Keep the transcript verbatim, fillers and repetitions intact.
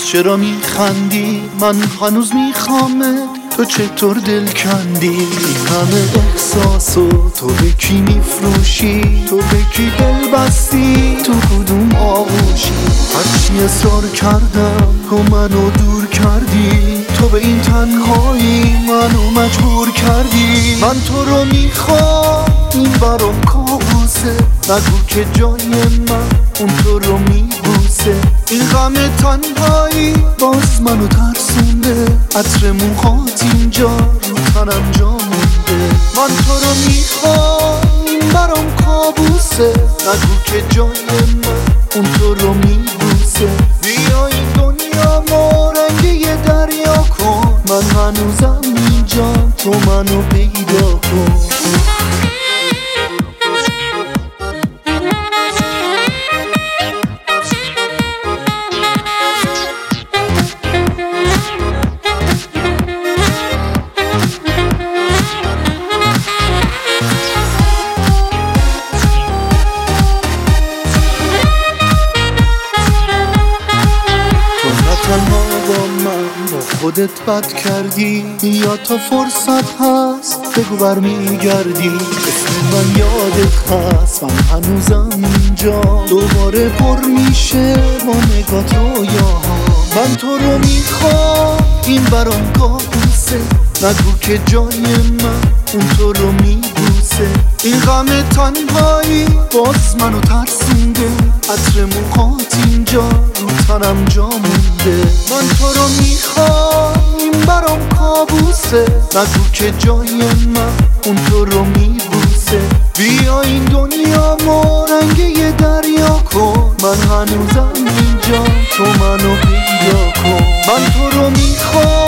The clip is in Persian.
چرا میخندی؟ من هنوز میخوامت، تو چطور دل کندی؟ این همه احساسو تو به کی میفروشی؟ تو به کی دل بستی؟ تو کدوم آغوشی؟ هرچی اصرار کردم تو منو دور کردی، تو به این تنهایی منو مجبور کردی. من تو رو میخوام، این برام کابوسه، نگو که جای من اون تو رو میبوسه. این غم تنهایی باز منو ترسونده، عطر موهات اینجا رو تنم جا مونده. من تو رو میخوام، این برام کابوسه، نگو که جای من اون تو رو میبوسه. بیا این دنیا ما رنگ یه دریا کن، من هنوزم اینجا، تو منو پیدا کن. تنها با من با خودت بد کردی، یا تا فرصت هست بگو برمیگردی. اسم من یادت هست، من هنوزم اینجا، دوباره پر میشه با نگات رویاها. من تو رو میخوام، این برام کابوسه، نگو که جای من اون تو رو میبوسه. این غم تنهایی باز منو ترسونده، عطر موهات اینجا رو تنم جا مونده. من تو رو میخوام، این برام کابوسه، نگو که جای من اون تو رو میبوسه. بیا این دنیا ما رنگ یه دریا کن، من هنوزم اینجا، تو منو پیدا کن. من تو رو میخوام،